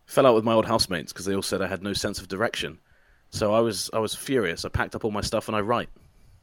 fell out with my old housemates because they all said I had no sense of direction. So I was furious. I packed up all my stuff and I write.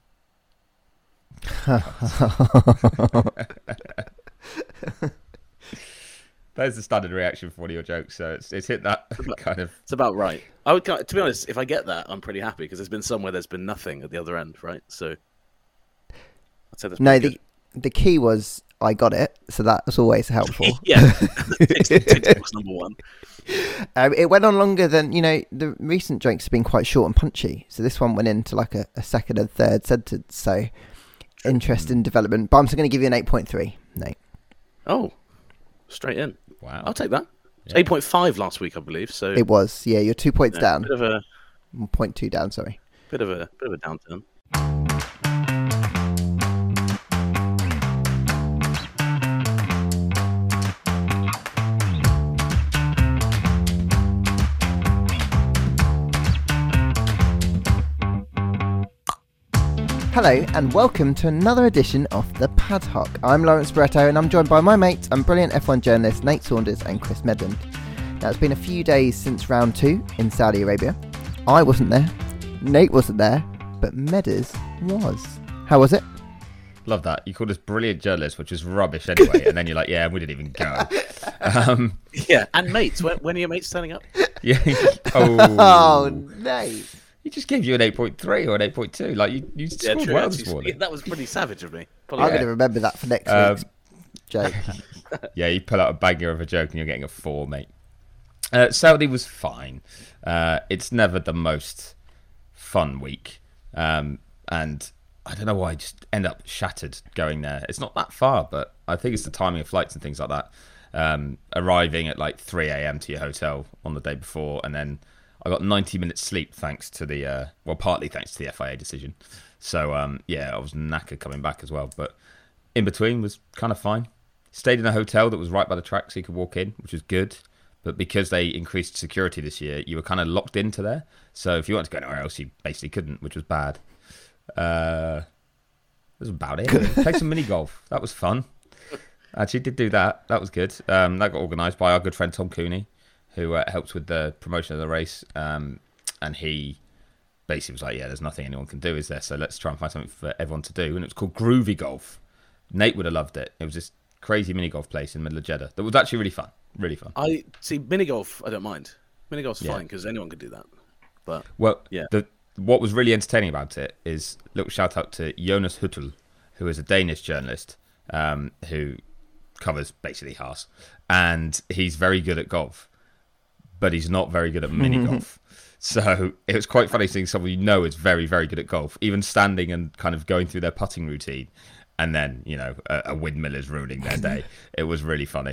That is the standard reaction for one of your jokes, so it's hit that kind of. It's about right. I would, to be honest, if I get that, I'm pretty happy because there's been somewhere there's been nothing at the other end, right? So I'd say that's No, pretty the key was I got it, so that was always helpful. Yeah, TikTok's number one. It went on longer than, the recent jokes have been quite short and punchy. So this one went into like a second and third sentence. So interesting development. But I'm still going to give you an 8.3, Nate. Oh, straight in. Wow. I'll take that. Yeah. 8.5 last week, I believe. So It was, yeah, you're 2 points down. Bit of a 0.2 down, sorry. bit of a downturn. Hello and welcome to another edition of the Padhock. I'm Lawrence Barretto and I'm joined by my mates and brilliant F1 journalists Nate Saunders and Chris Medland. Now it's been a few days since round 2 in Saudi Arabia. I wasn't there, Nate wasn't there, but Medders was. How was it? Love that. You called us brilliant journalists, which is rubbish anyway, and then you're like, yeah, we didn't even go. Yeah, and mates. When are your mates turning up? Yeah. Oh, Nate. He just gave you an 8.3 or an 8.2. Like, you scored true. well this morning. That was pretty savage of me. I'm going to remember that for next week's joke. Yeah, you pull out a banger of a joke and you're getting a 4, mate. Saudi was fine. It's never the most fun week. And I don't know why I just end up shattered going there. It's not that far, but I think it's the timing of flights and things like that. Arriving at like 3 a.m. to your hotel on the day before, and then I got 90 minutes sleep thanks to the, partly thanks to the FIA decision. So, I was knackered coming back as well. But in between was kind of fine. Stayed in a hotel that was right by the track so you could walk in, which was good. But because they increased security this year, you were kind of locked into there. So if you wanted to go anywhere else, you basically couldn't, which was bad. That was about it. Played some mini golf. That was fun. Actually, did do that. That was good. That got organised by our good friend Tom Cooney, who helps with the promotion of the race. And he basically was like, yeah, there's nothing anyone can do, is there? So let's try and find something for everyone to do. And it was called Groovy Golf. Nate would have loved it. It was this crazy mini golf place in the middle of Jeddah that was actually really fun. Really fun. I see mini golf. I don't mind. Mini golf's fine because anyone can do that. But what was really entertaining about it is little shout out to Jonas Huttel, who is a Danish journalist who covers basically Haas, and he's very good at golf, but he's not very good at mini golf. So it was quite funny seeing someone is very, very good at golf, even standing and kind of going through their putting routine, and then a windmill is ruining their day. It was really funny.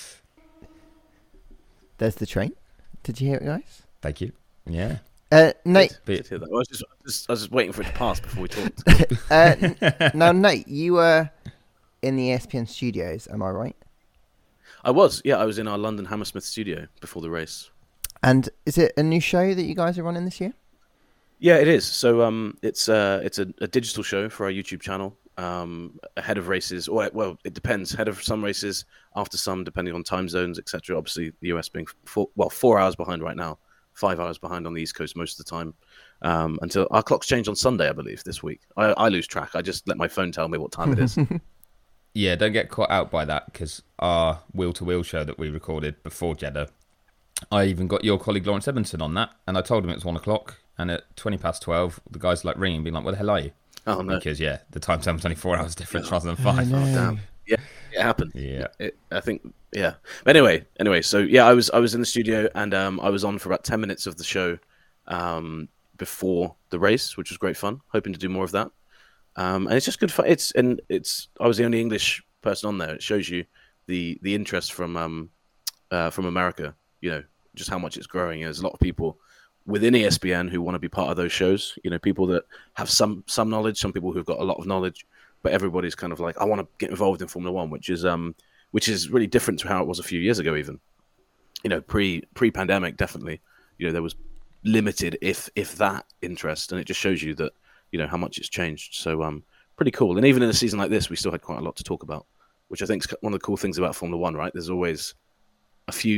There's the train. Did you hear it, guys? Thank you. Yeah. Nate. I was just waiting for it to pass before we talked. Now, Nate, you were in the ESPN studios, am I right? I was in our London Hammersmith studio before the race. And is it a new show that you guys are running this year? Yeah, it is. So it's a digital show for our YouTube channel. Ahead of races, or it depends. Ahead of some races, after some, depending on time zones, etc. Obviously, the US being 4 hours behind right now, 5 hours behind on the East Coast most of the time. Until our clocks change on Sunday, I believe, this week. I lose track. I just let my phone tell me what time it is. Yeah, don't get caught out by that, because our wheel-to-wheel show that we recorded before Jeddah, I even got your colleague Lawrence Edmondson on that, and I told him it was 1 o'clock, and at 12:20, the guys like ringing, being like, "Where the hell are you?" Oh no! Because the time zone was only 4 hours difference rather than 5. Oh, damn! Yeah, it happened. Yeah, I think. Yeah. But anyway. So I was in the studio and I was on for about 10 minutes of the show before the race, which was great fun. Hoping to do more of that. And it's just good fun. I was the only English person on there. It shows you the interest from America. Just how much it's growing. There's a lot of people within ESPN who want to be part of those shows. People that have some knowledge, some people who've got a lot of knowledge, but everybody's kind of like, I want to get involved in Formula One, which is really different to how it was a few years ago. Even pre-pandemic, definitely. There was limited, if that, interest, and it just shows you that how much it's changed. So pretty cool. And even in a season like this, we still had quite a lot to talk about, which I think is one of the cool things about Formula One. Right? There's always a few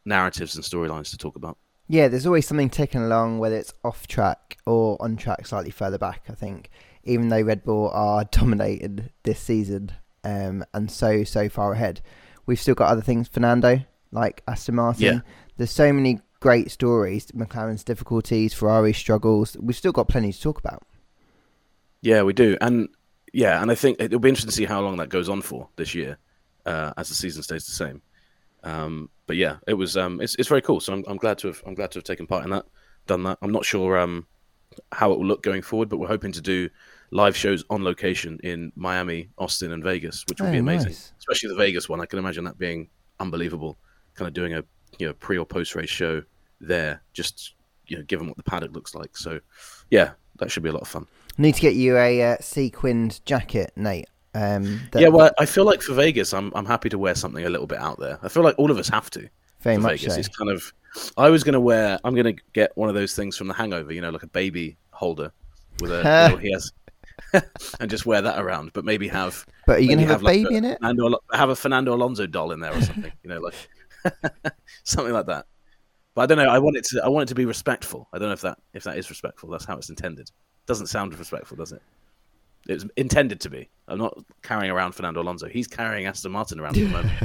narratives and storylines to talk about. Yeah, there's always something ticking along, whether it's off track or on track slightly further back, I think. Even though Red Bull are dominated this season and so far ahead, we've still got other things, Fernando, like Aston Martin. Yeah. There's so many great stories, McLaren's difficulties, Ferrari's struggles. We've still got plenty to talk about. Yeah, we do. And I think it'll be interesting to see how long that goes on for this year as the season stays the same. But yeah, it was it's very cool. So I'm glad to have taken part in that, done that. I'm not sure how it will look going forward, but we're hoping to do live shows on location in Miami, Austin, and Vegas, which would be amazing. Nice. Especially the Vegas one. I can imagine that being unbelievable. Kind of doing a pre or post race show there, just given what the paddock looks like. So yeah, that should be a lot of fun. Need to get you a sequined jacket, Nate. Well, I feel like for Vegas, I'm happy to wear something a little bit out there. I feel like all of us have to. Very for much Vegas. so. It's kind of. I'm going to get one of those things from The Hangover, like a baby holder with a he has, and just wear that around. But maybe have. But are you going to have a like baby in it? Have a Fernando Alonso doll in there or something. Like something like that. But I don't know. I want it to be respectful. I don't know if that is respectful. That's how it's intended. Doesn't sound respectful, does it? It's intended to be. I'm not carrying around Fernando Alonso. He's carrying Aston Martin around at the moment.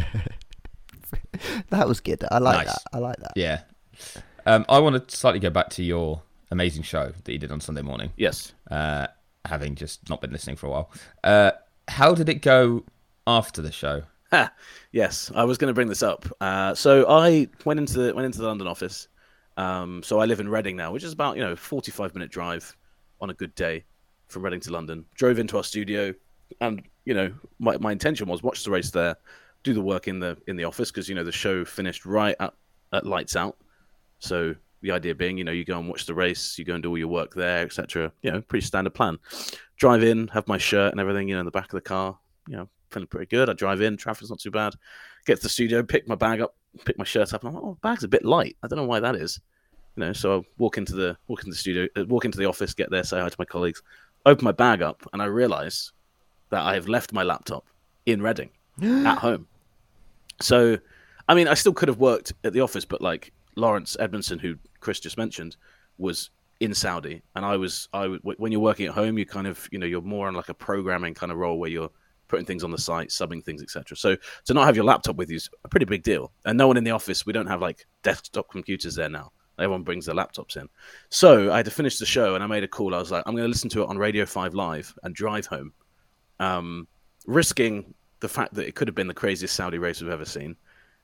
That was good. I like Nice. that. I like that. Yeah. I want to slightly go back to your amazing show that you did on Sunday morning. Yes. Having just not been listening for a while. How did it go after the show? Yes, I was going to bring this up. So I went into the London office. So I live in Reading now, which is about 45-minute drive on a good day from Reading to London. Drove into our studio, and my intention was watch the race there, do the work in the office because the show finished right at lights out. So the idea being, you go and watch the race, you go and do all your work there, etc. Pretty standard plan. Drive in, have my shirt and everything, in the back of the car. Feeling pretty good. I drive in, traffic's not too bad. Get to the studio, pick my bag up, pick my shirt up, and I'm like, bag's a bit light. I don't know why that is. So I walk into the studio, walk into the office, get there, say hi to my colleagues, open my bag up, and I realise that I have left my laptop in Reading at home. So, I mean, I still could have worked at the office, but like Lawrence Edmondson, who Chris just mentioned, was in Saudi, and I when you're working at home, you kind of, you're more on like a programming kind of role where you're putting things on the site, subbing things, etc. So to not have your laptop with you is a pretty big deal. And no one in the office, we don't have like desktop computers there now. Everyone brings their laptops in. So I had to finish the show, and I made a call. I was like, I'm going to listen to it on Radio 5 Live and drive home, risking the fact that it could have been the craziest Saudi race we've ever seen.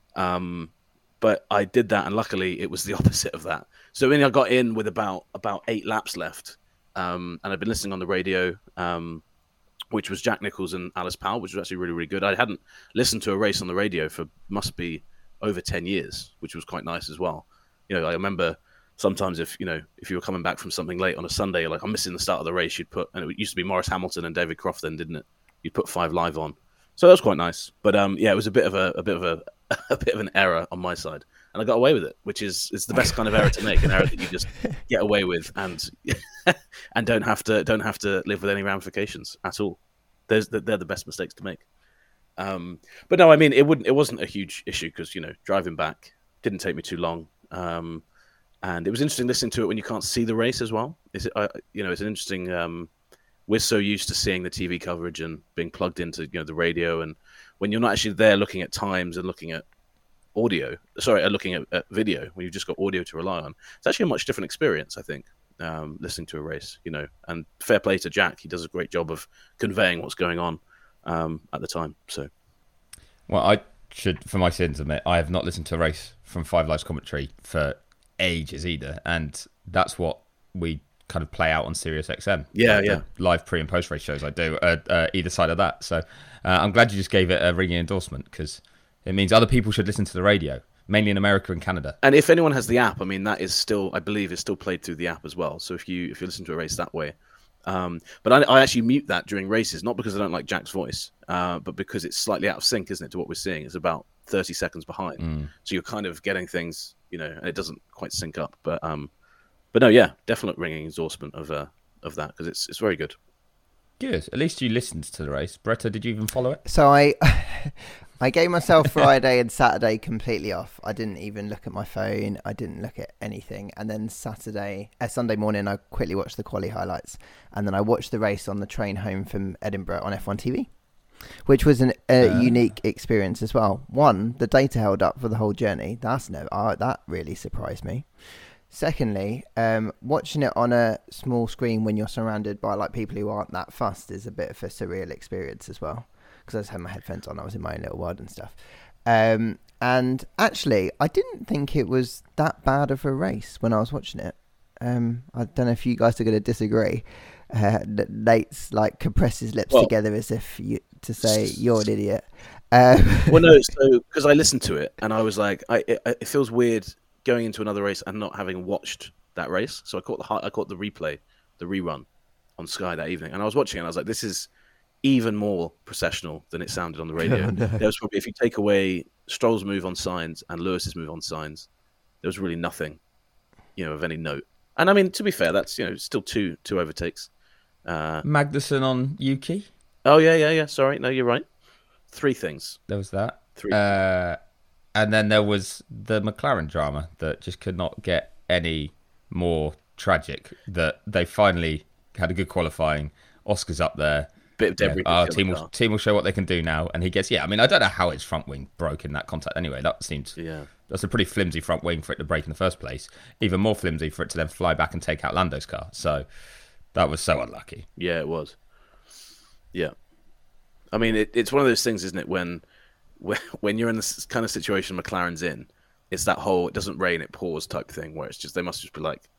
But I did that, and luckily it was the opposite of that. So when I got in with about 8 laps left, and I'd been listening on the radio, which was Jack Nicholls and Alice Powell, which was actually really, really good. I hadn't listened to a race on the radio for must be over 10 years, which was quite nice as well. I remember sometimes if you were coming back from something late on a Sunday, like I'm missing the start of the race, you'd put, and it used to be Morris Hamilton and David Croft then, didn't it? You'd put 5 Live on. So that was quite nice. But it was a bit of an error on my side, and I got away with it, which is the best kind of error to make, an error that you just get away with and and don't have to live with any ramifications at all. They're the best mistakes to make. But no, I mean it wasn't a huge issue because driving back didn't take me too long, and it was interesting listening to it when you can't see the race as well. It's an interesting. We're so used to seeing the TV coverage and being plugged into the radio, and when you're not actually there looking at times and looking at looking at video, when you've just got audio to rely on, it's actually a much different experience, I think, listening to a race, and fair play to Jack. He does a great job of conveying what's going on at the time. So, well, I should, for my sins, admit, I have not listened to a race from Five Live's commentary for ages either, and that's what we kind of play out on Sirius XM. The live pre and post race shows I do either side of that. So I'm glad you just gave it a ringing endorsement, because it means other people should listen to the radio, mainly in America and Canada. And if anyone has the app, I mean, that is still, I believe, is still played through the app as well. So if you listen to a race that way, but I actually mute that during races, not because I don't like Jack's voice, but because it's slightly out of sync, isn't it, to what we're seeing? It's about 30 seconds behind, so you're kind of getting things, and it doesn't quite sync up. But no, yeah, definite ringing endorsement of that, because it's very good. Good. At least you listened to the race. Bretta, did you even follow it? So I gave myself Friday and Saturday completely off. I didn't even look at my phone. I didn't look at anything. And then Sunday morning, I quickly watched the quali highlights. And then I watched the race on the train home from Edinburgh on F1 TV, which was a unique experience as well. One, the data held up for the whole journey. That really surprised me. Secondly, watching it on a small screen when you're surrounded by like people who aren't that fussed is a bit of a surreal experience as well. Because I just had my headphones on, I was in my own little world and stuff. And actually, I didn't think it was that bad of a race when I was watching it. I don't know if you guys are going to disagree. Nate's like compressed his lips together as if to say you're an idiot. Well, no, so because I listened to it and I was like, it feels weird going into another race and not having watched that race. So I caught the replay, the rerun on Sky that evening, and I was watching it and I was like, this is even more processional than it sounded on the radio. No. There was probably, if you take away Stroll's move on signs and Lewis's move on signs, there was really nothing, of any note. And I mean, to be fair, that's still two overtakes. Magnussen on Yuki. Oh yeah. Sorry, no, you're right. 3 things. There was that. 3. And then there was the McLaren drama that just could not get any more tragic. That they finally had a good qualifying. Oscar's up there. Bit of debris. Our team will show what they can do now, and he gets. I mean, I don't know how his front wing broke in that contact. Anyway, that seemed. Yeah. That's a pretty flimsy front wing for it to break in the first place. Even more flimsy for it to then fly back and take out Lando's car. So that was so unlucky. Yeah, it was. Yeah. I mean, it's one of those things, isn't it? When you're in this kind of situation McLaren's in, it's that whole "it doesn't rain, it pours" type thing, where it's just they must just be like,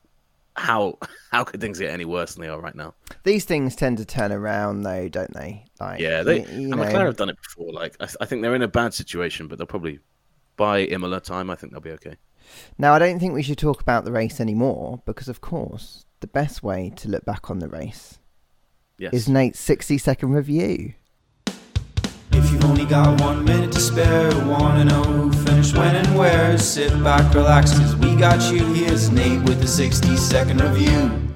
how could things get any worse than they are right now? These things tend to turn around, though, don't they? Like, yeah, McLaren have done it before. Like, I think they're in a bad situation, but they'll probably, by Imola time, I think they'll be okay. Now, I don't think we should talk about the race anymore because, of course, the best way to look back on the race is Nate's 60-second review. If you've only got 1 minute to spare, wanna know who finished when and where, sit back, relax, cause we got you. Here's Nate with the 60-second review.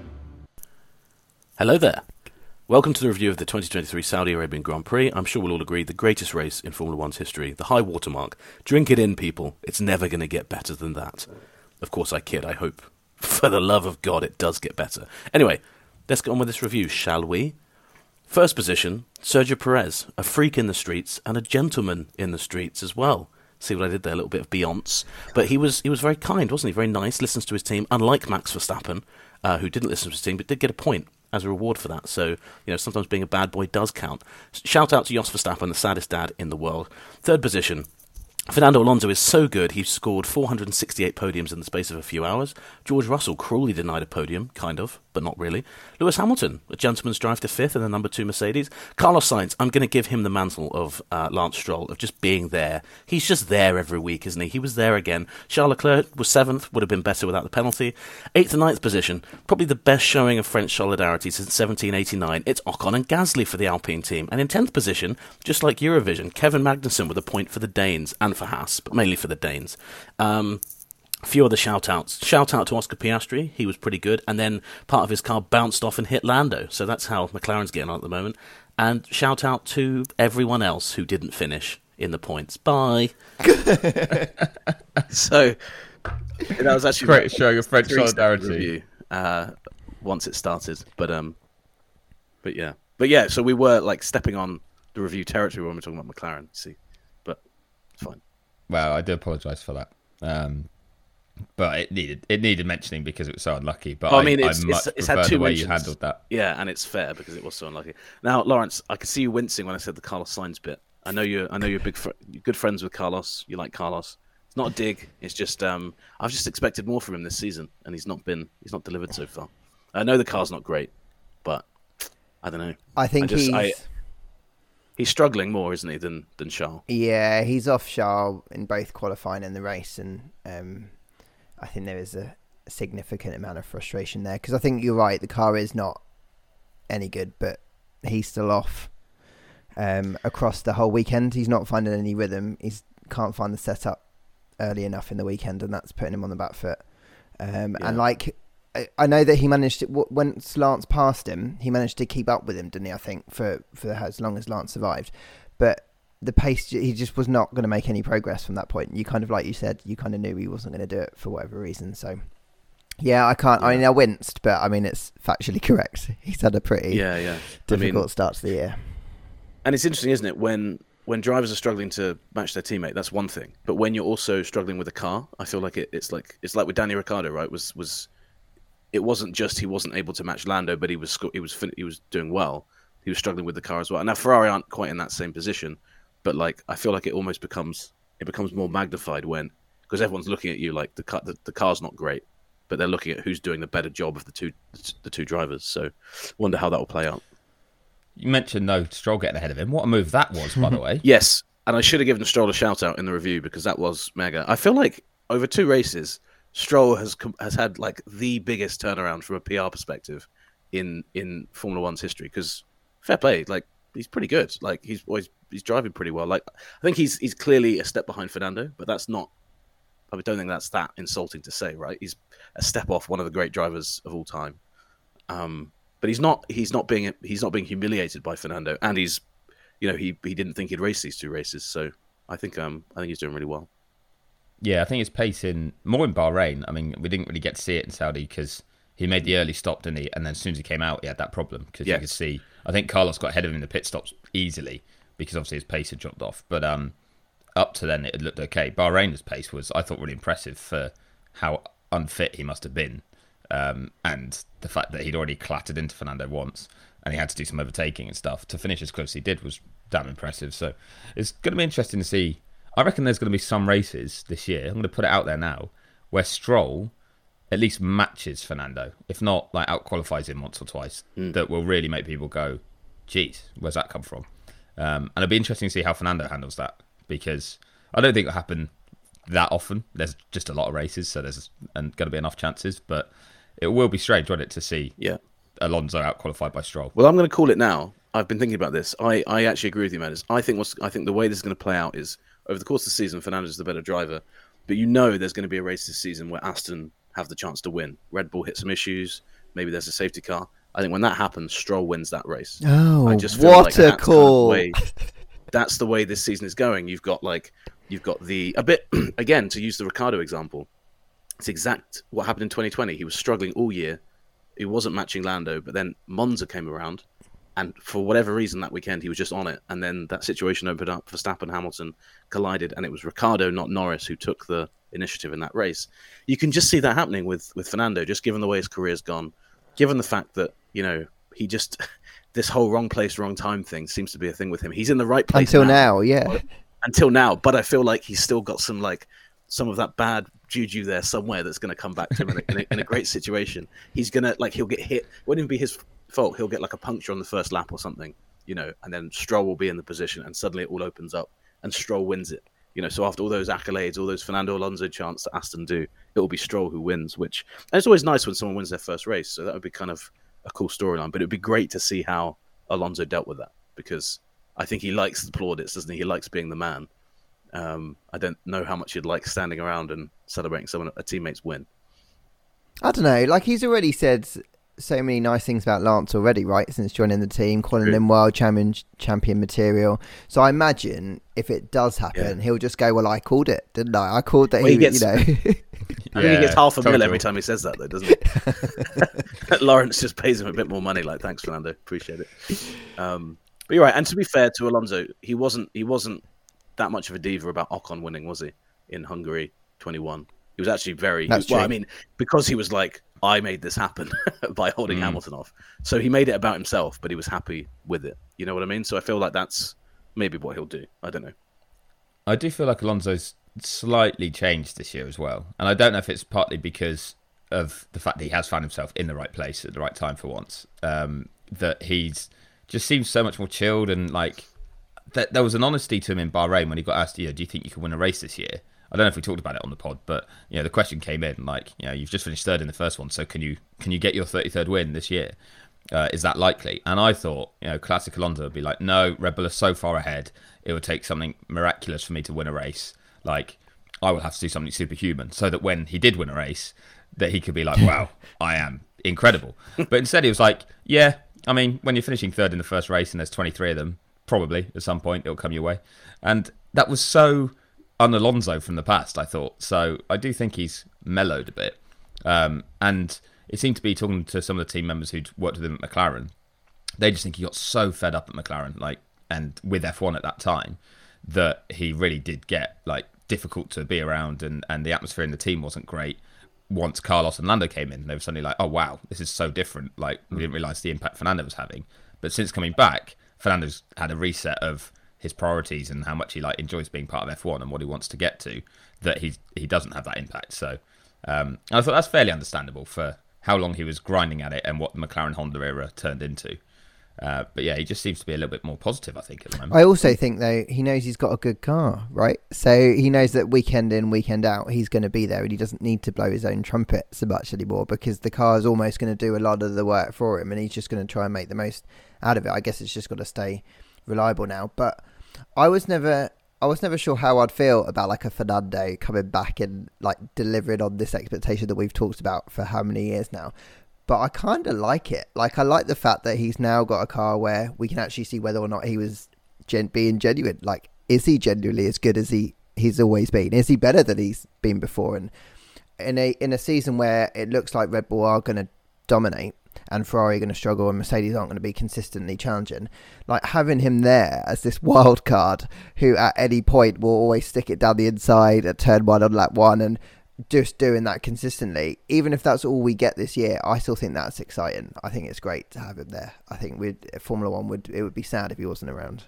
Hello there. Welcome to the review of the 2023 Saudi Arabian Grand Prix. I'm sure we'll all agree the greatest race in Formula One's history, the high watermark. Drink it in, people. It's never going to get better than that. Of course, I kid. I hope, for the love of God, it does get better. Anyway, let's get on with this review, shall we? First position, Sergio Perez, a freak in the streets and a gentleman in the streets as well. See what I did there? A little bit of Beyonce. But he was very kind, wasn't he? Very nice, listens to his team, unlike Max Verstappen, who didn't listen to his team, but did get a point as a reward for that. So, sometimes being a bad boy does count. Shout out to Jos Verstappen, the saddest dad in the world. Third position, Fernando Alonso is so good, he scored 468 podiums in the space of a few hours. George Russell cruelly denied a podium, kind of, but not really. Lewis Hamilton, a gentleman's drive to 5th in the number 2 Mercedes. Carlos Sainz, I'm going to give him the mantle of Lance Stroll, of just being there. He's just there every week, isn't he? He was there again. Charles Leclerc was 7th, would have been better without the penalty. 8th and 9th position, probably the best showing of French solidarity since 1789. It's Ocon and Gasly for the Alpine team. And in 10th position, just like Eurovision, Kevin Magnussen with a point for the Danes and for Haas, but mainly for the Danes. A few other shout-outs. Shout-out to Oscar Piastri. He was pretty good. And then part of his car bounced off and hit Lando. So that's how McLaren's getting on at the moment. And shout-out to everyone else who didn't finish in the points. Bye. So, that was actually... Great showing of French solidarity. Review, once it started. But yeah. But yeah, so we were like stepping on the review territory when we were talking about McLaren. See, but it's fine. Well, I do apologise for that. But it needed mentioning because it was so unlucky. But I much prefer the way you handled that. Yeah, and it's fair because it was so unlucky. Now, Lawrence, I could see you wincing when I said the Carlos Sainz bit. I know you're you're good friends with Carlos. You like Carlos. It's not a dig. It's just I've just expected more from him this season, and he's not delivered so far. I know the car's not great, but I don't know. I think he's struggling more, isn't he, than Charles? Yeah, he's off Charles in both qualifying and the race, and I think there is a significant amount of frustration there because I think you're right. The car is not any good, but he's still off across the whole weekend. He's not finding any rhythm. He can't find the setup early enough in the weekend, and that's putting him on the back foot. And like, I know that he managed to, once Lance passed him, he managed to keep up with him, didn't he? I think for as long as Lance survived. But the pace, he just was not going to make any progress from that point. You kind of, like you said, you kind of knew he wasn't going to do it for whatever reason. So, yeah, I mean, I winced, but I mean, it's factually correct. He's had a pretty difficult start to the year. And it's interesting, isn't it, when drivers are struggling to match their teammate, that's one thing. But when you're also struggling with a car, I feel like it's like with Danny Ricciardo, right? It wasn't just he wasn't able to match Lando, but he was doing well. He was struggling with the car as well. And now Ferrari aren't quite in that same position, but like I feel like it almost becomes more magnified because everyone's looking at you like the car's not great, but they're looking at who's doing the better job of the two drivers. So, wonder how that will play out. You mentioned Stroll getting ahead of him. What a move that was, by the way. Yes, and I should have given Stroll a shout out in the review because that was mega. I feel like over 2 races, Stroll has had like the biggest turnaround from a PR perspective in Formula One's history. Because fair play, like he's pretty good. Like he's driving pretty well. Like I think he's clearly a step behind Fernando, but that's not. I don't think that's that insulting to say, right? He's a step off one of the great drivers of all time. But he's not being humiliated by Fernando, and he didn't think he'd race these 2 races, so I think he's doing really well. Yeah, I think his pace more in Bahrain. I mean, we didn't really get to see it in Saudi because he made the early stop, didn't he? And then as soon as he came out, he had that problem because you could see. I think Carlos got ahead of him in the pit stops easily because obviously his pace had dropped off. But up to then, it had looked okay. Bahrain's pace was, I thought, really impressive for how unfit he must have been. And the fact that he'd already clattered into Fernando once and he had to do some overtaking and stuff to finish as close as he did was damn impressive. So it's going to be interesting to see. I reckon there's going to be some races this year, I'm going to put it out there now, where Stroll at least matches Fernando, if not like out-qualifies him once or twice, that will really make people go, geez, where's that come from? And it'll be interesting to see how Fernando handles that because I don't think it'll happen that often. There's just a lot of races, so there's going to be enough chances, but it will be strange, won't it, to see Alonso out-qualified by Stroll. Well, I'm going to call it now. I've been thinking about this. I actually agree with you, Matt. I think the way this is going to play out is over the course of the season, Fernando's the better driver, but there's going to be a race this season where Aston have the chance to win. Red Bull hit some issues. Maybe there's a safety car. I think when that happens, Stroll wins that race. Oh, I just feel what like a call! That's the way this season is going. You've got a bit again to use the Ricciardo example. It's exact what happened in 2020. He was struggling all year. He wasn't matching Lando, but then Monza came around, and for whatever reason that weekend he was just on it. And then that situation opened up. Verstappen and Hamilton collided, and it was Ricciardo, not Norris, who took the initiative in that race. You can just see that happening with Fernando, just given the way his career's gone, given the fact that he just this whole wrong place, wrong time thing seems to be a thing with him. He's in the right place until now, yeah. Until now, but I feel like he's still got some of that bad juju there somewhere that's going to come back to him in a great situation. He's gonna he'll get hit. It wouldn't even be his fault. He'll get like a puncture on the first lap or something, and then Stroll will be in the position, and suddenly it all opens up, and Stroll wins it. So after all those accolades, all those Fernando Alonso chants that Aston do, it will be Stroll who wins. And it's always nice when someone wins their first race, so that would be kind of a cool storyline. But it would be great to see how Alonso dealt with that because I think he likes the plaudits, doesn't he? He likes being the man. I don't know how much he'd like standing around and celebrating a teammate's win. I don't know. Like he's already said so many nice things about Lance already, right? Since joining the team, calling him world champion material. So I imagine if it does happen, he'll just go, "Well, I called it, didn't I? I called that." Well, he gets, I think he gets half a mil every time he says that, though, doesn't he? Lawrence just pays him a bit more money. Like, thanks, Fernando, appreciate it. But you're right. And to be fair to Alonso, he wasn't that much of a diva about Ocon winning, was he? In Hungary 21, he was actually very true. I mean, because he was like, I made this happen by holding Hamilton off. So he made it about himself, but he was happy with it. You know what I mean? So I feel like that's maybe what he'll do. I don't know. I do feel like Alonso's slightly changed this year as well. And I don't know if it's partly because of the fact that he has found himself in the right place at the right time for once. That he's just seems so much more chilled and like there was an honesty to him in Bahrain when he got asked, do you think you can win a race this year? I don't know if we talked about it on the pod, but the question came in like, you've just finished third in the first one, so can you get your 33rd win this year? Is that likely? And I thought, classic Alonso would be like, no, Red Bull are so far ahead, it would take something miraculous for me to win a race. Like, I will have to do something superhuman, so that when he did win a race, that he could be like, wow, I am incredible. But instead he was like, yeah, I mean, when you're finishing third in the first race and there's 23 of them, probably at some point it'll come your way. And that was so un-Alonso from the past, I thought. So I do think he's mellowed a bit. And it seemed to be, talking to some of the team members who'd worked with him at McLaren, they just think he got so fed up at McLaren, like, and with F1 at that time, that he really did get like difficult to be around, and the atmosphere in the team wasn't great. Once Carlos and Lando came in, they were suddenly like, oh wow, this is so different. Like, we didn't realise the impact Fernando was having. But since coming back, Fernando's had a reset of his priorities and how much he like enjoys being part of F1 and what he wants to get to, that he doesn't have that impact. So I thought that's fairly understandable for how long he was grinding at it and what the McLaren Honda era turned into. But yeah, he just seems to be a little bit more positive, I think, at the moment. I also think, though, he knows he's got a good car, right? So he knows that weekend in, weekend out, he's going to be there, and he doesn't need to blow his own trumpet so much anymore, because the car is almost going to do a lot of the work for him, and he's just going to try and make the most out of it. I guess it's just got to stay reliable now. But I was never sure how I'd feel about like a Fernando coming back and like delivering on this expectation that we've talked about for how many years now. But I kind of like it. Like, I like the fact that he's now got a car where we can actually see whether or not he was being genuine. Like, is he genuinely as good as he's always been? Is he better than he's been before? And in a season where it looks like Red Bull are going to dominate and Ferrari are going to struggle and Mercedes aren't going to be consistently challenging, like, having him there as this wild card who at any point will always stick it down the inside at turn one on lap one, and just doing that consistently, even if that's all we get this year, I still think that's exciting. I think it's great to have him there. I think Formula One would be sad if he wasn't around.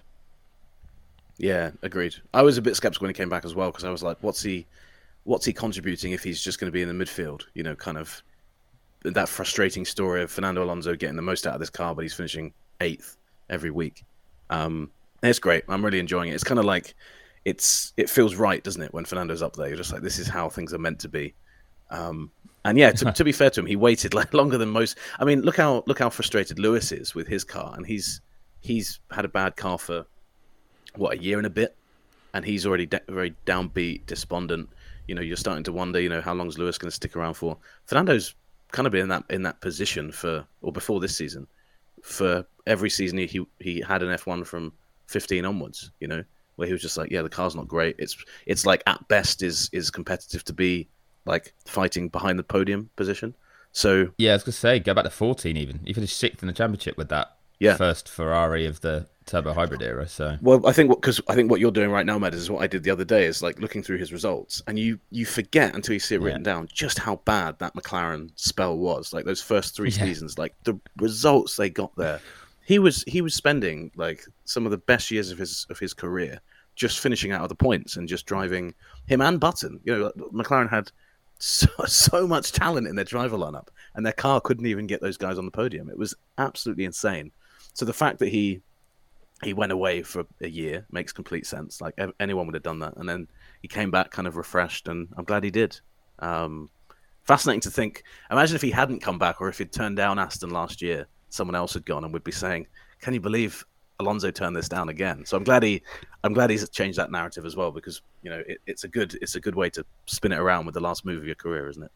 Yeah, agreed. I was a bit skeptical when he came back as well, because I was like, what's he contributing if he's just going to be in the midfield? You know, kind of that frustrating story of Fernando Alonso getting the most out of this car, but he's finishing 8th every week. And it's great. I'm really enjoying it. It's kind of like, it feels right, doesn't it, when Fernando's up there? You're just like, this is how things are meant to be. And yeah, to be fair to him, he waited like longer than most. I mean, look how frustrated Lewis is with his car, and he's had a bad car for a year and a bit, and he's already very downbeat, despondent. You know, you're starting to wonder, you know, how long is Lewis going to stick around for? Fernando's kind of been in that position before this season, for every season he had an F1 from 15 onwards. You know, where he was just like, yeah, the car's not great. It's like at best is competitive to be like fighting behind the podium position. So yeah, I was gonna say, go back to 14 even. He finished 6th in the championship with that first Ferrari of the turbo hybrid era. So well, I think what you're doing right now, Med, is what I did the other day, is like looking through his results, and you forget until you see it written down just how bad that McLaren spell was. Like those first 3 seasons, like the results they got there. He was spending like some of the best years of his career just finishing out of the points and just driving, him and Button. You know, McLaren had so much talent in their driver lineup, and their car couldn't even get those guys on the podium. It was absolutely insane. So the fact that he went away for a year makes complete sense. Like anyone would have done that, and then he came back kind of refreshed, and I'm glad he did. Fascinating to think. Imagine if he hadn't come back, or if he'd turned down Aston last year, someone else had gone and would be saying, "Can you believe Alonso turned this down again?" So I'm glad he's changed that narrative as well, because you know it's a good way to spin it around with the last move of your career, isn't it?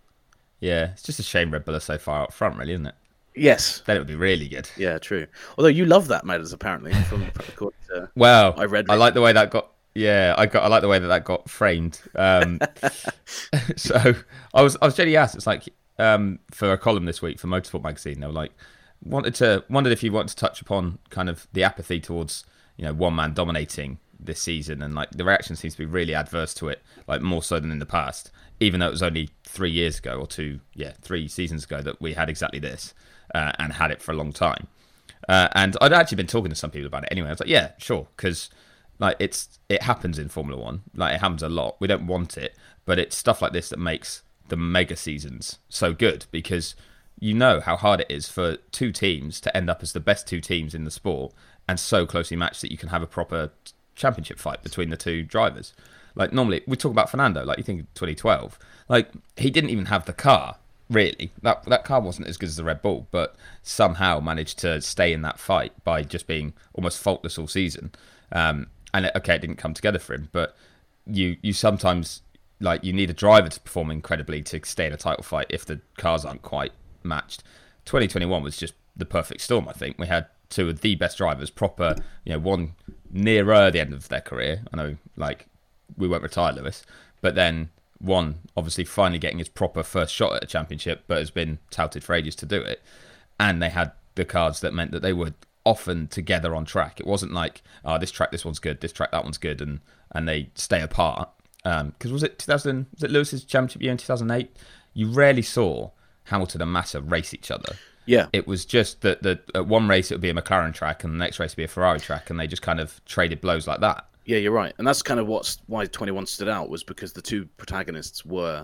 Yeah, it's just a shame Red Bull are so far up front, really, isn't it? Yes, then it would be really good. Yeah, true. Although you love that, Matters, apparently. From well, I read. I like the way that got. Yeah, I like the way that got framed. So I was generally asked. It's like for a column this week for Motorsport magazine, they were like, wondered if you want to touch upon kind of the apathy towards, you know, one man dominating this season, and like the reaction seems to be really adverse to it, like more so than in the past, even though it was only 3 years ago or 3 seasons ago that we had exactly this and had it for a long time. And I'd actually been talking to some people about it anyway. I was like, yeah, sure, because like it happens in Formula One, like it happens a lot. We don't want it, but it's stuff like this that makes the mega seasons so good, because you know how hard it is for 2 teams to end up as the best 2 teams in the sport and so closely matched that you can have a proper championship fight between the 2 drivers. Like normally we talk about Fernando, like you think 2012, like he didn't even have the car really. That car wasn't as good as the Red Bull, but somehow managed to stay in that fight by just being almost faultless all season. And it didn't come together for him, but you sometimes, like, you need a driver to perform incredibly to stay in a title fight if the cars aren't quite matched. 2021 was just the perfect storm, I think. We had two of the best drivers, proper, one nearer the end of their career. I know, like, we won't retire Lewis, but then one obviously finally getting his proper first shot at a championship, but has been touted for ages to do it. And they had the cars that meant that they were often together on track. It wasn't like, this track, this one's good, this track, that one's good, and they stay apart. Because was it Lewis's championship year in 2008? You rarely saw Hamilton and Massa race each other. Yeah. It was just that at one race it would be a McLaren track and the next race would be a Ferrari track, and they just kind of traded blows like that. Yeah, you're right. And that's kind of why 21 stood out, was because the two protagonists were,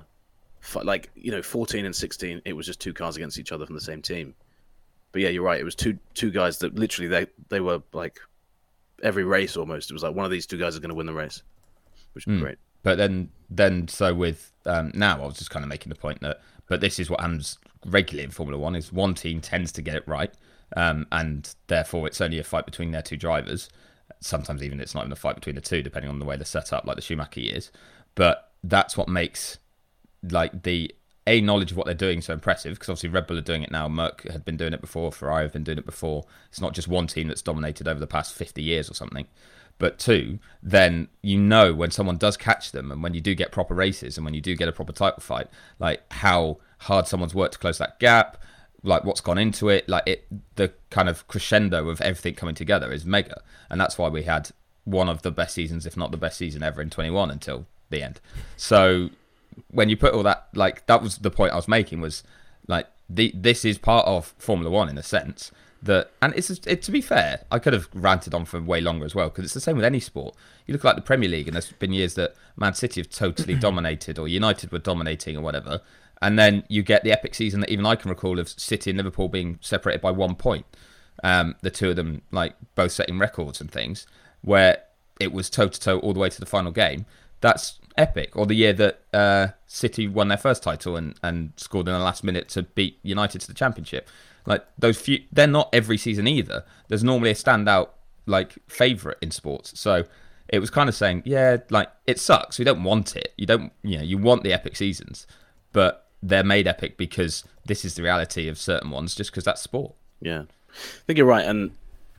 14 and 16, it was just two cars against each other from the same team. But yeah, you're right. It was two guys that literally, they were like, every race almost, it was like one of these two guys is going to win the race, which was great. But then so with, now I was just kind of making the point that, but this is what happens regularly in Formula One, is one team tends to get it right, and therefore it's only a fight between their two drivers. Sometimes even it's not even a fight between the two, depending on the way they're set up, like the Schumacher years. But that's what makes like the knowledge of what they're doing so impressive, because obviously Red Bull are doing it now, Merc had been doing it before, Ferrari have been doing it before. It's not just one team that's dominated over the past 50 years or something. But two, then when someone does catch them, and when you do get proper races and when you do get a proper title fight, like how hard someone's worked to close that gap, like what's gone into it, the kind of crescendo of everything coming together is mega. And that's why we had one of the best seasons, if not the best season ever in 21 until the end. So when you put all that, like, that was the point I was making, was like this is part of Formula One in a sense. And to be fair, I could have ranted on for way longer as well, because it's the same with any sport. You look like the Premier League, and there's been years that Man City have totally dominated, or United were dominating, or whatever. And then you get the epic season that even I can recall of City and Liverpool being separated by 1 point. The two of them, like, both setting records and things, where it was toe-to-toe all the way to the final game. That's epic. Or the year that City won their first title and scored in the last minute to beat United to the championship. Like, those few, they're not every season either. There's normally a standout, like, favourite in sports. So it was kind of saying, yeah, like, it sucks. We don't want it. You want the epic seasons, but they're made epic because this is the reality of certain ones, just because that's sport. Yeah, I think you're right. And,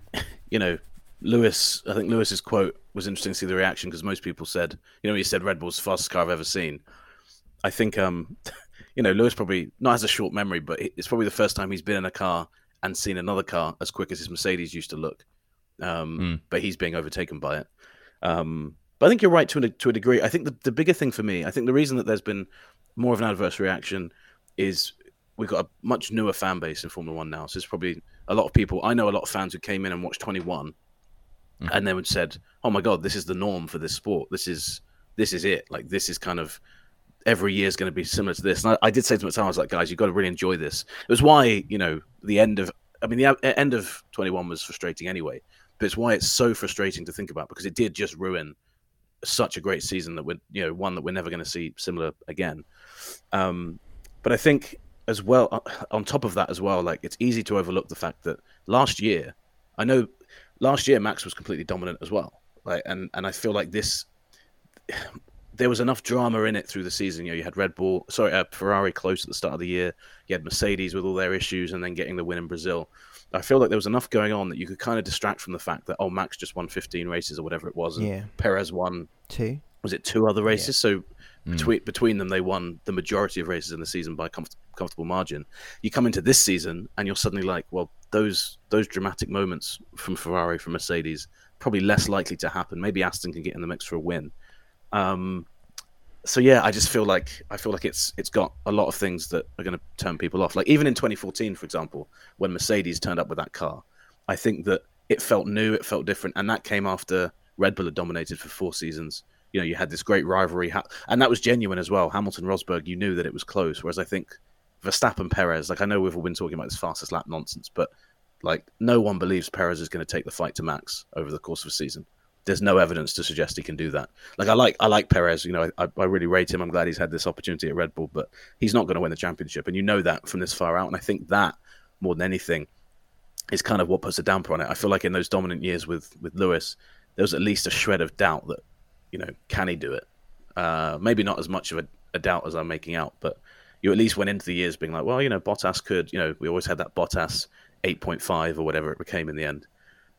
Lewis's quote was interesting to see the reaction, because most people said, he said Red Bull's the fastest car I've ever seen. I think, Lewis probably not has a short memory, but it's probably the first time he's been in a car and seen another car as quick as his Mercedes used to look. But he's being overtaken by it. But I think you're right to a degree. I think the bigger thing for me, I think the reason that there's been more of an adverse reaction is we've got a much newer fan base in Formula One now. So there's probably a lot of people. I know a lot of fans who came in and watched 21 and then said, oh my God, this is the norm for this sport. This is it. Like, this is kind of, every year is going to be similar to this. And I did say to myself, I was like, guys, you've got to really enjoy this. It was why, the end of 21 was frustrating anyway, but it's why it's so frustrating to think about, because it did just ruin such a great season that one that we're never going to see similar again. But I think as well, on top of that as well, like, it's easy to overlook the fact that last year Max was completely dominant as well. Like, and I feel like there was enough drama in it through the season. You had Ferrari close at the start of the year. You had Mercedes with all their issues and then getting the win in Brazil. I feel like there was enough going on that you could kind of distract from the fact that, Max just won 15 races or whatever it was. And Perez won 2. Was it 2 other races? Yeah. So between them, they won the majority of races in the season by a comfortable margin. You come into this season and you're suddenly like, well, those dramatic moments from Ferrari, from Mercedes, probably less likely to happen. Maybe Aston can get in the mix for a win. So yeah, I feel like it's got a lot of things that are going to turn people off. Like, even in 2014, for example, when Mercedes turned up with that car, I think that it felt new, it felt different, and that came after Red Bull had dominated for 4 seasons. You had this great rivalry, and that was genuine as well. Hamilton-Rosberg, you knew that it was close, whereas I think Verstappen-Perez, like, I know we've all been talking about this fastest lap nonsense, but like, no one believes Perez is going to take the fight to Max over the course of a season. There's no evidence to suggest he can do that. Like, I like Perez, I really rate him. I'm glad he's had this opportunity at Red Bull, but he's not going to win the championship. And that from this far out. And I think that, more than anything, is kind of what puts a damper on it. I feel like in those dominant years with Lewis, there was at least a shred of doubt that, can he do it? Maybe not as much of a doubt as I'm making out, but you at least went into the years being like, well, Bottas could, we always had that Bottas 8.5 or whatever it became in the end.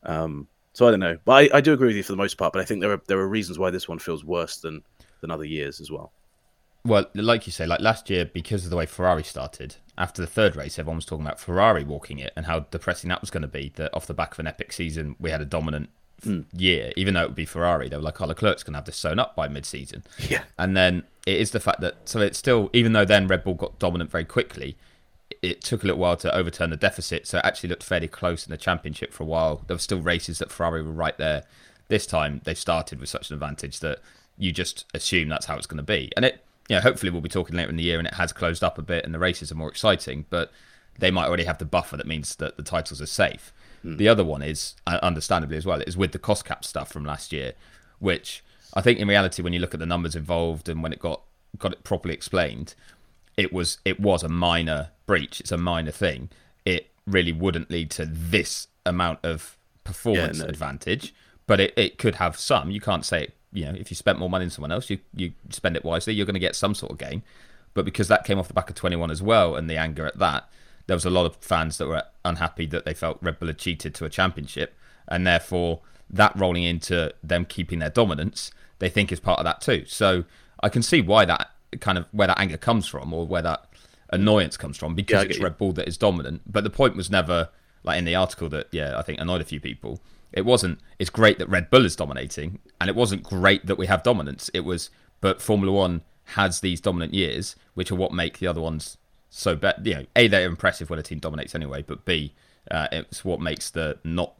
So I don't know, but I do agree with you for the most part. But I think there are reasons why this one feels worse than other years as well. Well, like you say, like last year, because of the way Ferrari started, after the third race, everyone was talking about Ferrari walking it and how depressing that was going to be. That off the back of an epic season, we had a dominant year, even though it would be Ferrari. They were like, oh, Leclerc's going to have this sewn up by mid-season. Yeah. And then it is the fact that, so it's still, even though then Red Bull got dominant very quickly, it took a little while to overturn the deficit. So it actually looked fairly close in the championship for a while. There were still races that Ferrari were right there. This time, they started with such an advantage that you just assume that's how it's going to be. And it, hopefully we'll be talking later in the year and it has closed up a bit and the races are more exciting, but they might already have the buffer that means that the titles are safe. The other one is, understandably as well, is with the cost cap stuff from last year, which I think in reality, when you look at the numbers involved and when it got it properly explained, it was a minor breach. It's a minor thing. It really wouldn't lead to this amount of performance advantage, but it could have some. You can't say, if you spent more money than someone else, you spend it wisely, you're going to get some sort of gain. But because that came off the back of 21 as well, and the anger at that, there was a lot of fans that were unhappy that they felt Red Bull had cheated to a championship, and therefore that rolling into them keeping their dominance, they think is part of that too. So I can see why that where that anger comes from, or where that annoyance comes from, because it's Red Bull that is dominant. But the point was never, like in the article that I think annoyed a few people, it wasn't, it's great that Red Bull is dominating, and it wasn't great that we have dominance. It was, but Formula One has these dominant years, which are what make the other ones so bad. A, they're impressive when a team dominates anyway, but B, it's what makes the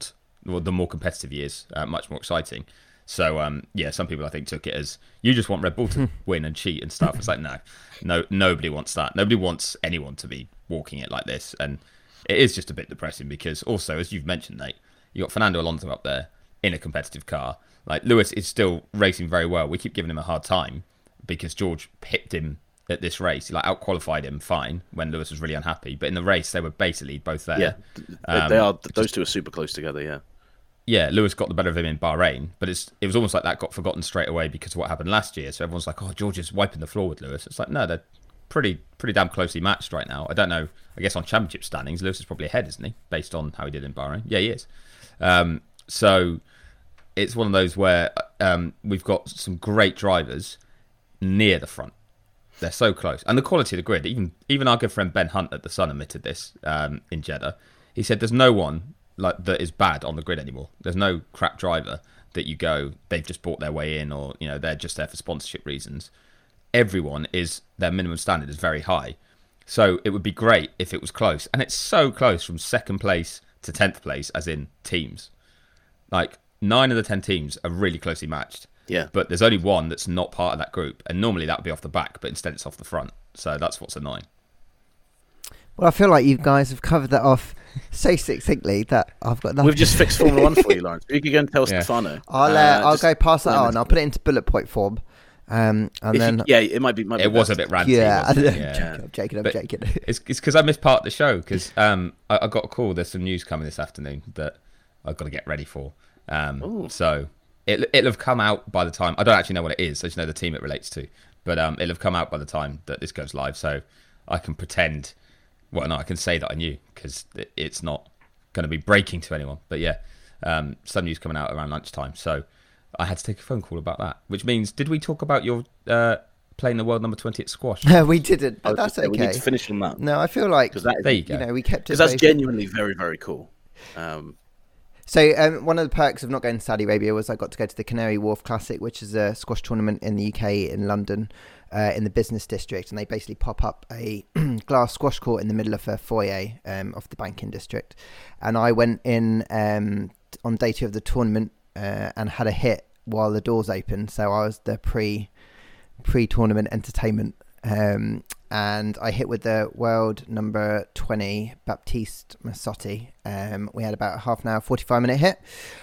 more competitive years much more exciting. So some people I think took it as, you just want Red Bull to win and cheat and stuff. It's like, no, nobody wants that. Nobody wants anyone to be walking it like this, and it is just a bit depressing because also, as you've mentioned, Nate, you got Fernando Alonso up there in a competitive car. Like, Lewis is still racing very well. We keep giving him a hard time because George pipped him at this race. He out-qualified him fine when Lewis was really unhappy. But in the race, they were basically both there. Yeah, they are. Those two are super close together, yeah. Yeah, Lewis got the better of him in Bahrain, but it was almost like that got forgotten straight away because of what happened last year. So everyone's like, oh, George is wiping the floor with Lewis. It's like, no, they're pretty damn closely matched right now. I don't know. I guess on championship standings, Lewis is probably ahead, isn't he? Based on how he did in Bahrain. Yeah, he is. So it's one of those where we've got some great drivers near the front. They're so close. And the quality of the grid, even our good friend Ben Hunt at The Sun admitted this in Jeddah. He said there's no one that is bad on the grid anymore. There's no crap driver that you go, they've just bought their way in, or they're just there for sponsorship reasons. Everyone their minimum standard is very high. So it would be great if it was close. And it's so close from second place to 10th place, as in teams. Like 9 of the 10 teams are really closely matched. Yeah. But there's only one that's not part of that group. And normally that would be off the back, but instead it's off the front. So that's what's annoying. Well, I feel like you guys have covered that off so succinctly that I've got nothing. We've just fixed Formula One for you, Lawrence. You can go and tell Stefano. I'll go pass that on. I'll put it into bullet point form. And then it might be. It was a bit ranty. Yeah, I'm joking. It's because I missed part of the show because I got a call. There's some news coming this afternoon that I've got to get ready for. So it'll have come out by the time. I don't actually know what it is. I just know the team it relates to. But it'll have come out by the time that this goes live. So I can pretend. Well, no, I can say that I knew because it's not going to be breaking to anyone. But yeah, some news coming out around lunchtime. So I had to take a phone call about that, which means, did we talk about your playing the world number 20 at squash? No, we didn't, but that's okay. We need to finish on that. No, I feel like there you go. We kept it. Because that's genuinely very, very cool. So one of the perks of not going to Saudi Arabia was I got to go to the Canary Wharf Classic, which is a squash tournament in the UK in London, in the business district, and they basically pop up a glass squash court in the middle of a foyer of the banking district. And I went in on day 2 of the tournament and had a hit while the doors opened. So I was the pre-tournament entertainment. And I hit with the world number 20, Baptiste Massotti. We had about a half an hour, 45-minute hit.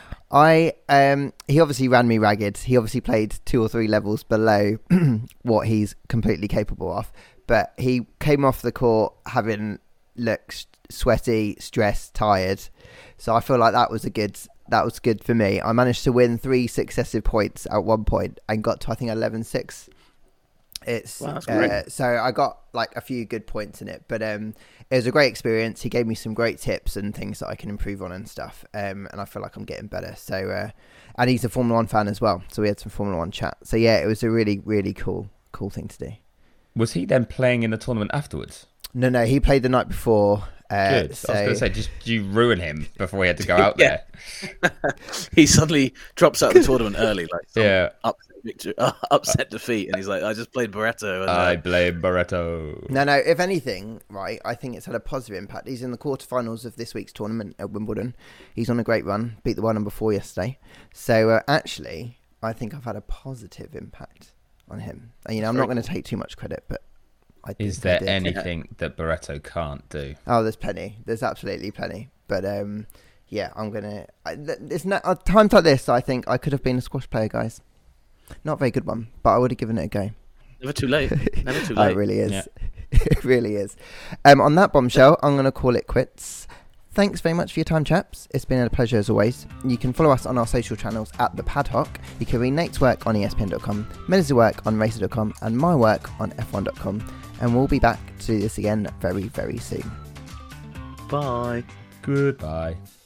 He obviously ran me ragged. He obviously played 2 or 3 levels below what he's completely capable of. But he came off the court having looked sweaty, stressed, tired. So I feel like that was good for me. I managed to win 3 successive points at one point and got to, I think, 11-6. It's Wow, that's great. so I got like a few good points in it, but it was a great experience. He gave me some great tips and things that I can improve on and stuff, and I feel like I'm getting better. So and he's a Formula One fan as well, so we had some Formula One chat. So yeah, it was a really, really cool thing to do. Was he then playing in the tournament afterwards? No, he played the night before. Good. So, I was going to say, did you ruin him before he had to go out there? He suddenly drops out of the tournament early, like Yeah. upset defeat, and he's like, "I just played Barretto." And, I blame Barretto. No, if anything, right, I think it's had a positive impact. He's in the quarterfinals of this week's tournament at Wimbledon. He's on a great run, beat the one number 4 yesterday. So actually, I think I've had a positive impact on him. And, I'm not going to take too much credit, but I think Is there anything that Barretto can't do? Oh, there's plenty. There's absolutely plenty. But yeah, I'm gonna. It's not times like this. I think I could have been a squash player, guys. Not a very good one, but I would have given it a go. Never too late. Never too Oh, late. it really is. Yeah. It really is. On that bombshell, I'm going to call it quits. Thanks very much for your time, chaps. It's been a pleasure as always. You can follow us on our social channels at The Padhock. You can read Nate's work on ESPN.com, Meadows' work on Racer.com, and my work on F1.com. And we'll be back to do this again very, very soon. Bye. Goodbye.